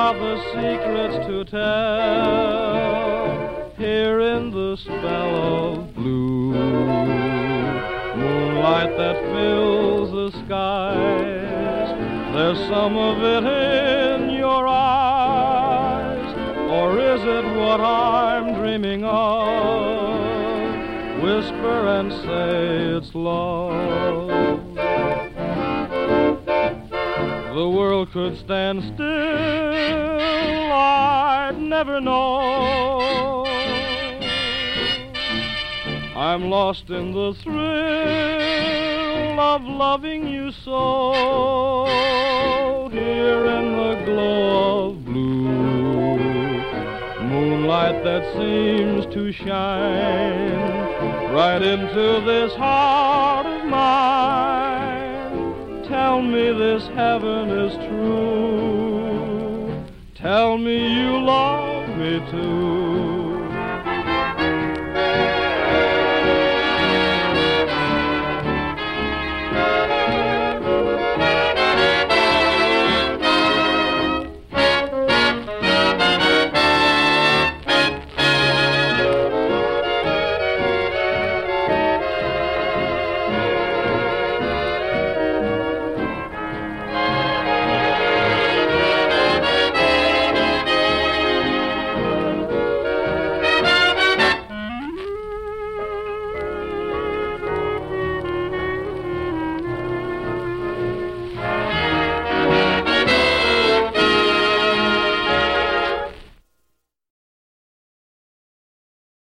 have the secrets to tell. Here in the spell of blue moonlight that fills the skies, there's some of it in your eyes. Or is it what I'm dreaming of? Whisper and say it's love. The world could stand still, I'd never know. I'm lost in the thrill of loving you so. Here in the glow of blue moonlight that seems to shine right into this heart of mine. Tell me this heaven is true. Tell me you love me too.